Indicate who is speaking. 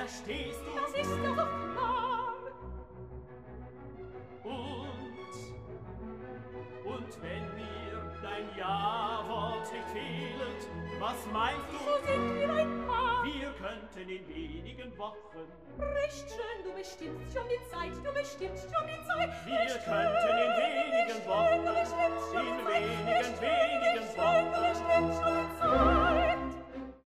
Speaker 1: Verstehst du?
Speaker 2: Das ist doch klar.
Speaker 1: Und wenn mir dein Ja-Wort nicht fehlt, was meinst du?
Speaker 2: So sind wir ein Paar.
Speaker 1: Wir könnten in wenigen Wochen.
Speaker 2: Recht schön, du bestimmst schon die Zeit, du bestimmst schon die Zeit.
Speaker 1: Wir könnten in wenigen Wochen, in wenigen Wochen.